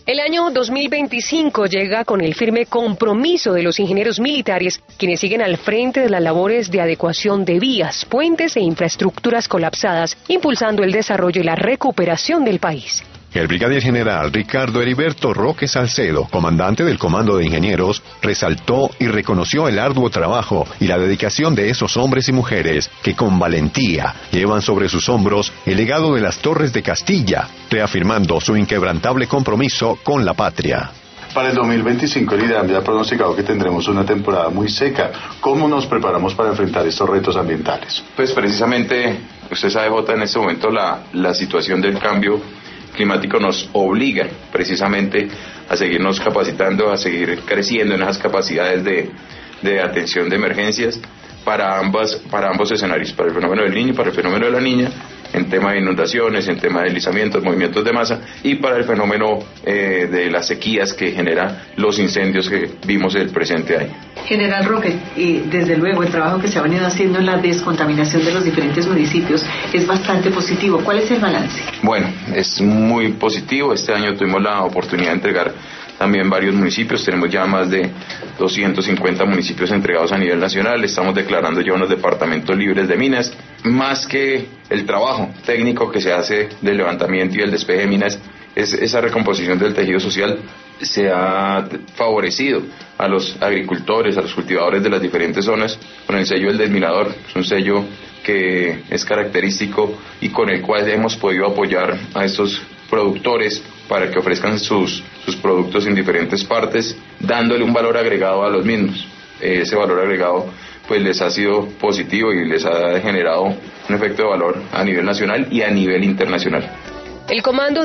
El año 2025 llega con el firme compromiso de los ingenieros militares, quienes siguen al frente de las labores de adecuación de vías, puentes e infraestructuras colapsadas, impulsando el desarrollo y la recuperación del país. El brigadier general Ricardo Heriberto Roque Salcedo, comandante del Comando de Ingenieros, resaltó y reconoció el arduo trabajo y la dedicación de esos hombres y mujeres que con valentía llevan sobre sus hombros el legado de las Torres de Castilla, reafirmando su inquebrantable compromiso con la patria. Para el 2025 el IDEAM ya ha pronosticado que tendremos una temporada muy seca. ¿Cómo nos preparamos para enfrentar estos retos ambientales? Pues precisamente, usted sabe, Jota, en este momento la situación del cambio climático nos obliga precisamente a seguirnos capacitando, a seguir creciendo en esas capacidades de atención de emergencias para ambos escenarios, para el fenómeno del niño y para el fenómeno de la niña, en tema de inundaciones, en tema de deslizamientos, movimientos de masa, y para el fenómeno de las sequías que generan los incendios que vimos el presente año. General Roque, desde luego el trabajo que se ha venido haciendo en la descontaminación de los diferentes municipios es bastante positivo. ¿Cuál es el balance? Bueno, es muy positivo. Este año tuvimos la oportunidad de entregar también varios municipios, tenemos ya más de 250 municipios entregados a nivel nacional, estamos declarando ya unos departamentos libres de minas, más que el trabajo técnico que se hace del levantamiento y el despeje de minas, es esa recomposición del tejido social. Se ha favorecido a los agricultores, a los cultivadores de las diferentes zonas con el sello del desminador, es un sello que es característico y con el cual hemos podido apoyar a estos productores para que ofrezcan sus productos en diferentes partes, dándole un valor agregado a los mismos. Ese valor agregado pues les ha sido positivo y les ha generado un efecto de valor a nivel nacional y a nivel internacional. El comando